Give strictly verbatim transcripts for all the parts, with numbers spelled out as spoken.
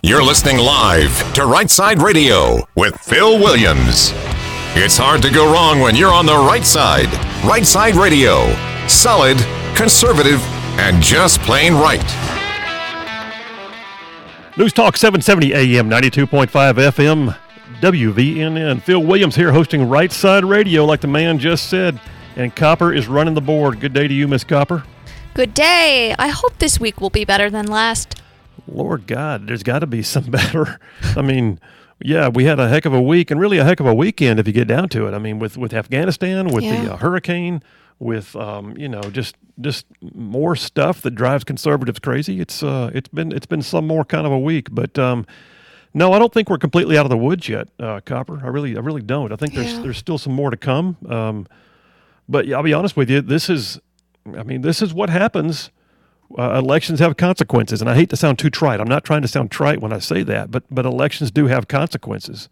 You're listening live to Right Side Radio with Phil Williams. It's hard to go wrong when you're on the right side. Right Side Radio. Solid, conservative, and just plain right. News Talk seven seventy A M, ninety-two point five F M, W V N N. Phil Williams here hosting Right Side Radio like the man just said. And Copper is running the board. Good day to you, Miss Copper. Good day. I hope this week will be better than last. Lord God, there's got to be some better. I mean, yeah, we had a heck of a week and really a heck of a weekend if you get down to it. I mean, with, with Afghanistan, with yeah. the uh, hurricane, with, um, you know, just just more stuff that drives conservatives crazy. It's uh, it's been it's been some more kind of a week. But, um, no, I don't think we're completely out of the woods yet, uh, Copper. I really I really don't. I think there's yeah. there's still some more to come. Um, but yeah, I'll be honest with you, this is, I mean, this is what happens. Uh, elections have consequences, and I hate to sound too trite. I'm not trying to sound trite when I say that, but but elections do have consequences.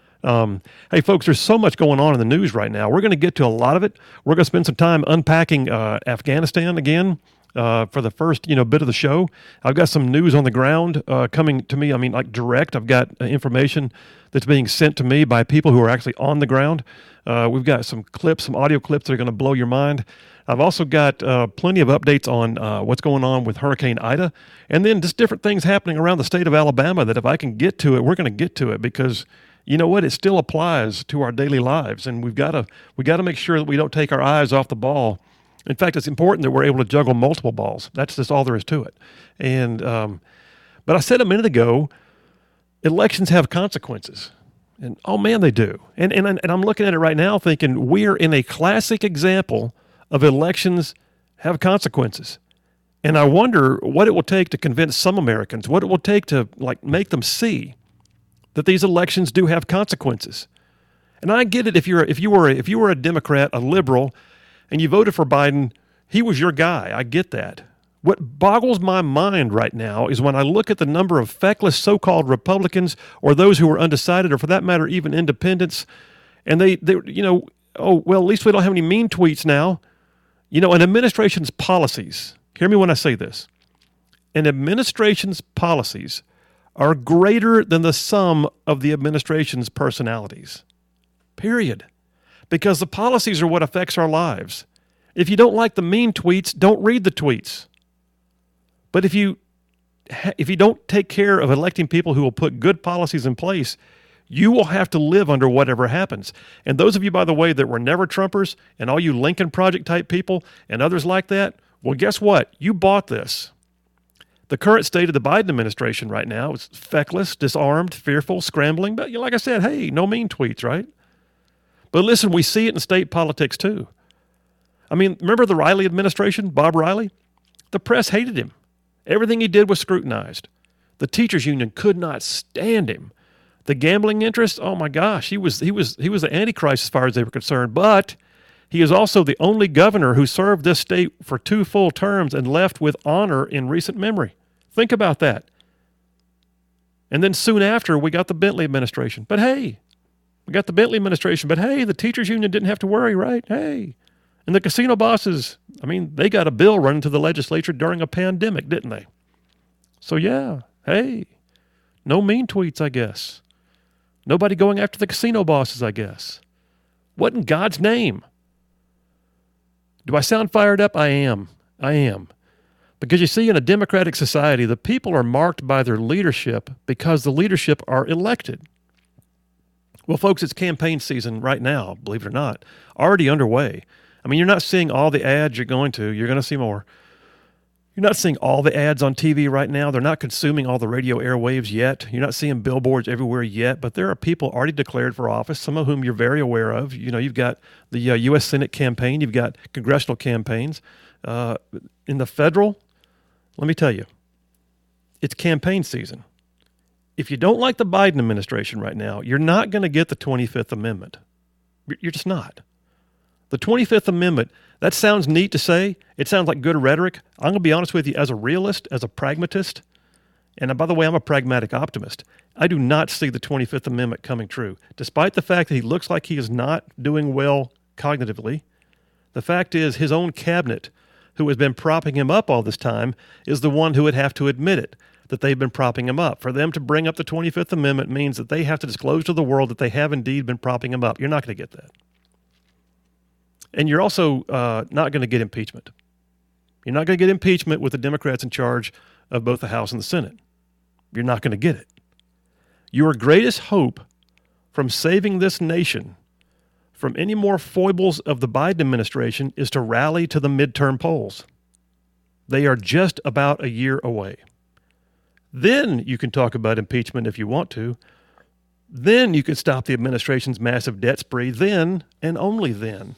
Um, hey, folks, there's so much going on in the news right now. We're going to get to a lot of it. We're going to spend some time unpacking uh, Afghanistan again uh, for the first you know bit of the show. I've got some news on the ground uh, coming to me. I mean, like direct. I've got uh, information that's being sent to me by people who are actually on the ground. Uh, we've got some clips, some audio clips that are going to blow your mind. I've also got uh, plenty of updates on uh, what's going on with Hurricane Ida, and then just different things happening around the state of Alabama that if I can get to it, we're going to get to it because, you know what, it still applies to our daily lives, and we've got to we got to make sure that we don't take our eyes off the ball. In fact, it's important that we're able to juggle multiple balls. That's just all there is to it. And um, but I said a minute ago, elections have consequences. And, oh, man, they do. And, and, and I'm looking at it right now thinking we're in a classic example of elections have consequences. And I wonder what it will take to convince some Americans, what it will take to like make them see that these elections do have consequences. And I get it if you're if you were if you were a Democrat, a liberal, and you voted for Biden, he was your guy. I get that. What boggles my mind right now is when I look at the number of feckless so-called Republicans or those who are undecided, or for that matter, even independents, and they, they, you know, oh, well, at least we don't have any mean tweets now. You know, an administration's policies, hear me when I say this, an administration's policies are greater than the sum of the administration's personalities, period. Because the policies are what affects our lives. If you don't like the mean tweets, don't read the tweets. But if you if you don't take care of electing people who will put good policies in place, you will have to live under whatever happens. And those of you, by the way, that were never Trumpers, and all you Lincoln Project type people and others like that, well, guess what? You bought this. The current state of the Biden administration right now is feckless, disarmed, fearful, scrambling. But like I said, hey, no mean tweets, right? But listen, we see it in state politics too. I mean, remember the Riley administration, Bob Riley? The press hated him. Everything he did was scrutinized. The teachers union could not stand him. The gambling interest, oh my gosh, he was he was he was the Antichrist as far as they were concerned. But he is also the only governor who served this state for two full terms and left with honor in recent memory. Think about that. And then soon after, we got the Bentley administration. But hey, we got the Bentley administration. But hey, the teachers union didn't have to worry, right? Hey. And the casino bosses, I mean, they got a bill running to the legislature during a pandemic, didn't they? So, yeah, hey, no mean tweets, I guess. Nobody going after the casino bosses, I guess. What in God's name? Do I sound fired up? I am. I am. Because you see, in a democratic society, the people are marked by their leadership because the leadership are elected. Well, folks, it's campaign season right now, believe it or not, already underway. I mean, you're not seeing all the ads you're going to. You're going to see more. You're not seeing all the ads on T V right now. They're not consuming all the radio airwaves yet. You're not seeing billboards everywhere yet. But there are people already declared for office, some of whom you're very aware of. You know, you've got the uh, U S Senate campaign. You've got congressional campaigns. Uh, in the federal, let me tell you, it's campaign season. If you don't like the Biden administration right now, you're not going to get the twenty-fifth Amendment. You're just not. The twenty-fifth Amendment, that sounds neat to say. It sounds like good rhetoric. I'm going to be honest with you, as a realist, as a pragmatist, and by the way, I'm a pragmatic optimist, I do not see the twenty-fifth Amendment coming true. Despite the fact that he looks like he is not doing well cognitively, the fact is his own cabinet, who has been propping him up all this time, is the one who would have to admit it. that they've been propping him up. For them to bring up the twenty-fifth Amendment means that they have to disclose to the world that they have indeed been propping him up. You're not going to get that. And you're also uh, not going to get impeachment. You're not going to get impeachment with the Democrats in charge of both the House and the Senate. You're not going to get it. Your greatest hope from saving this nation from any more foibles of the Biden administration is to rally to the midterm polls. They are just about a year away. Then you can talk about impeachment if you want to. Then you can stop the administration's massive debt spree. Then, and only then,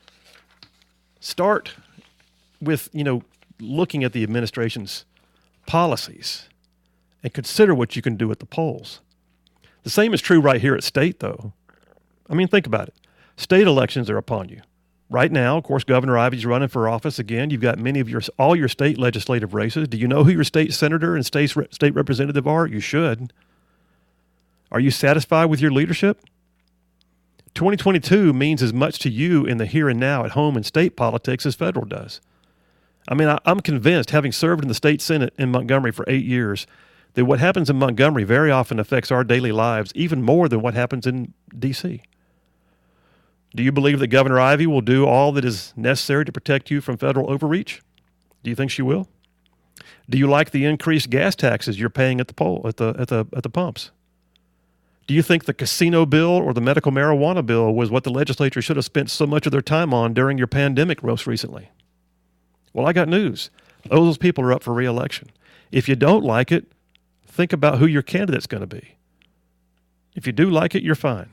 start with, you know, looking at the administration's policies and consider what you can do at the polls. The same is true right here at state, though. I mean, think about it. State elections are upon you. Right now, of course, Governor Ivey's running for office again. You've got many of your, all your state legislative races. Do you know who your state senator and state, state representative are? You should. Are you satisfied with your leadership? twenty twenty-two means as much to you in the here and now at home in state politics as federal does. I mean, I, I'm convinced, having served in the state Senate in Montgomery for eight years, that what happens in Montgomery very often affects our daily lives even more than what happens in D C Do you believe that Governor Ivey will do all that is necessary to protect you from federal overreach? Do you think she will? Do you like the increased gas taxes you're paying at the poll, at the at the at the pumps? Do you think the casino bill or the medical marijuana bill was what the legislature should have spent so much of their time on during your pandemic most recently? Well, I got news. Those people are up for re-election. If you don't like it, think about who your candidate's going to be. If you do like it, you're fine.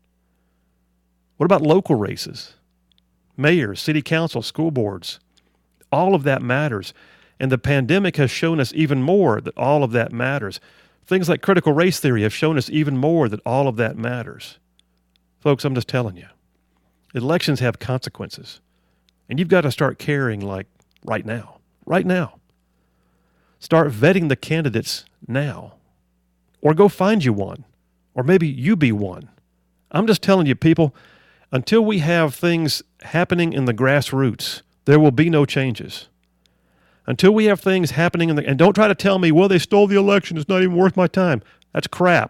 What about local races? Mayors, city council, school boards. All of that matters. And the pandemic has shown us even more that all of that matters. Things like critical race theory have shown us even more that all of that matters. Folks, I'm just telling you. Elections have consequences. And you've got to start caring like right now. Right now. Start vetting the candidates now. Or go find you one. Or maybe you be one. I'm just telling you, people, until we have things happening in the grassroots, there will be no changes. Until we have things happening in the, and don't try to tell me, well, they stole the election, it's not even worth my time. That's crap.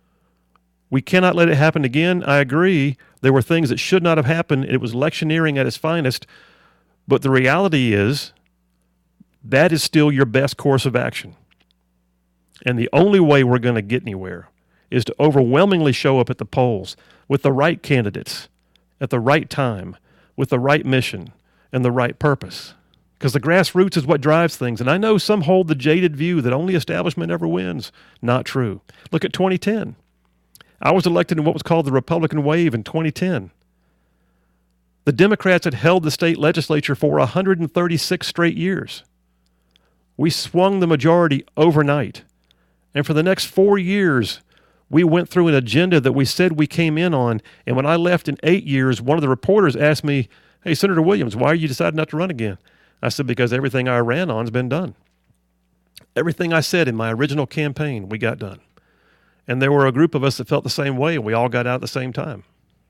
We cannot let it happen again. I agree. There were things that should not have happened. It was electioneering at its finest. But the reality is, that is still your best course of action. And the only way we're going to get anywhere is to overwhelmingly show up at the polls with the right candidates, at the right time, with the right mission, and the right purpose. Because the grassroots is what drives things. And I know some hold the jaded view that only establishment ever wins. Not true. Look at twenty ten. I was elected in what was called the Republican wave in twenty ten. The Democrats had held the state legislature for one hundred thirty-six straight years. We swung the majority overnight. And for the next four years, we went through an agenda that we said we came in on. And when I left in eight years, one of the reporters asked me, hey, Senator Williams, why are you deciding not to run again? I said, because everything I ran on has been done. Everything I said in my original campaign, we got done. And there were a group of us that felt the same way, and we all got out at the same time.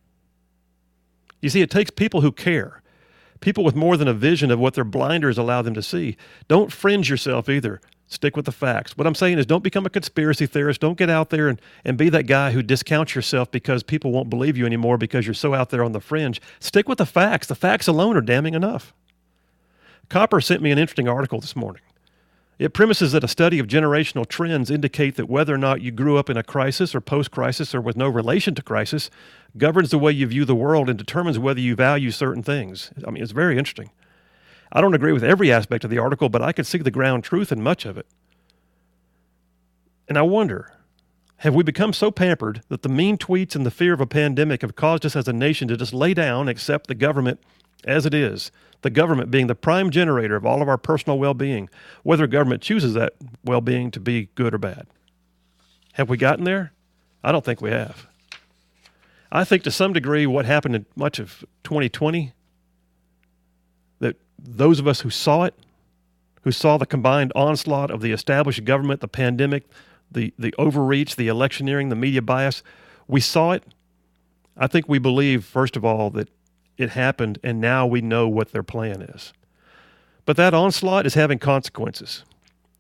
You see, it takes people who care, people with more than a vision of what their blinders allow them to see. Don't fringe yourself either. Stick with the facts. What I'm saying is don't become a conspiracy theorist. Don't get out there and, and be that guy who discounts yourself because people won't believe you anymore because you're so out there on the fringe. Stick with the facts. The facts alone are damning enough. Copper sent me an interesting article this morning. It premises that a study of generational trends indicate that whether or not you grew up in a crisis or post-crisis or with no relation to crisis governs the way you view the world and determines whether you value certain things. I mean, it's very interesting. I don't agree with every aspect of the article, but I could see the ground truth in much of it. And I wonder, have we become so pampered that the mean tweets and the fear of a pandemic have caused us as a nation to just lay down and accept the government as it is, the government being the prime generator of all of our personal well-being, whether government chooses that well-being to be good or bad? Have we gotten there? I don't think we have. I think to some degree what happened in much of twenty twenty, that those of us who saw it, who saw the combined onslaught of the established government, the pandemic, the, the overreach, the electioneering, the media bias, we saw it. I think we believe, first of all, that it happened and now we know what their plan is. But that onslaught is having consequences.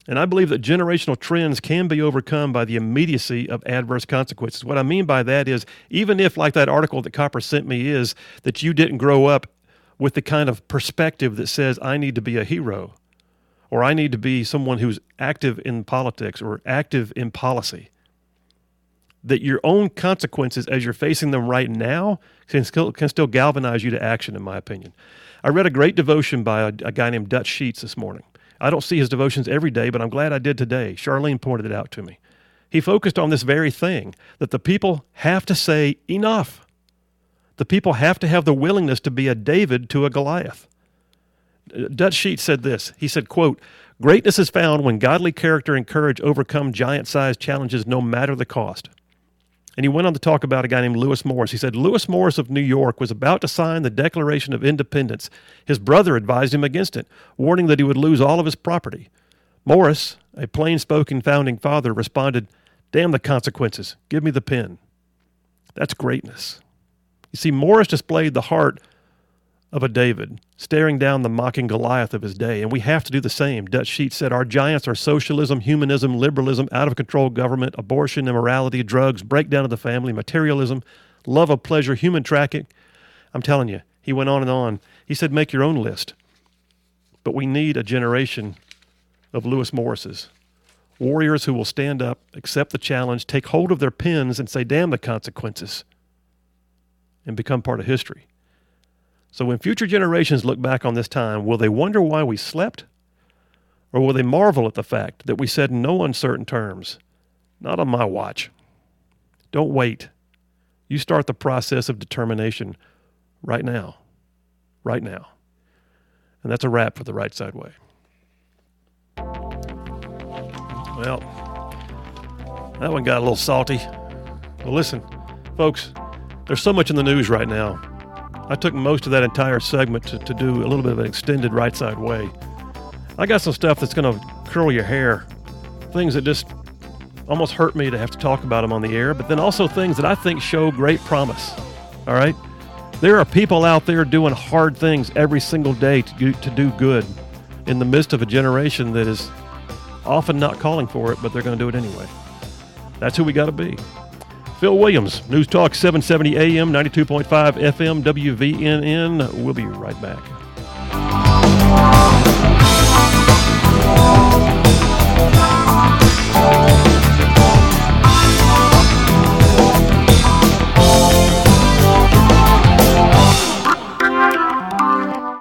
And I believe that generational trends can be overcome by the immediacy of adverse consequences. What I mean by that is, even if, like that article that Copper sent me is, that you didn't grow up with the kind of perspective that says, I need to be a hero, or I need to be someone who's active in politics or active in policy, that your own consequences as you're facing them right now can still, can still galvanize you to action, in my opinion. I read a great devotion by a, a guy named Dutch Sheets this morning. I don't see his devotions every day, but I'm glad I did today. Charlene pointed it out to me. He focused on this very thing, that the people have to say enough. The people have to have the willingness to be a David to a Goliath. Dutch Sheets said this. He said, quote, "Greatness is found when godly character and courage overcome giant-sized challenges no matter the cost." And he went on to talk about a guy named Lewis Morris. He said, Lewis Morris of New York was about to sign the Declaration of Independence. His brother advised him against it, warning that he would lose all of his property. Morris, a plain-spoken founding father, responded, "Damn the consequences. Give me the pen." That's greatness. You see, Morris displayed the heart of a David, staring down the mocking Goliath of his day, and we have to do the same. Dutch Sheets said, our giants are socialism, humanism, liberalism, out-of-control government, abortion, immorality, drugs, breakdown of the family, materialism, love of pleasure, human trafficking. I'm telling you, he went on and on. He said, make your own list. But we need a generation of Lewis Morrises, warriors who will stand up, accept the challenge, take hold of their pens and say, damn the consequences, and become part of history. So when future generations look back on this time, will they wonder why we slept? Or will they marvel at the fact that we said in no uncertain terms, not on my watch? Don't wait. You start the process of determination right now. Right now. And that's a wrap for the Right Side Way. Well, that one got a little salty. Well, listen, folks, there's so much in the news right now. I took most of that entire segment to, to do a little bit of an extended Right Side Way. I got some stuff that's going to curl your hair, things that just almost hurt me to have to talk about them on the air, but then also things that I think show great promise, all right? There are people out there doing hard things every single day to do, to do good in the midst of a generation that is often not calling for it, but they're going to do it anyway. That's who we got to be. Phil Williams, News Talk seven seventy A M, ninety-two point five F M, W V N N. We'll be right back.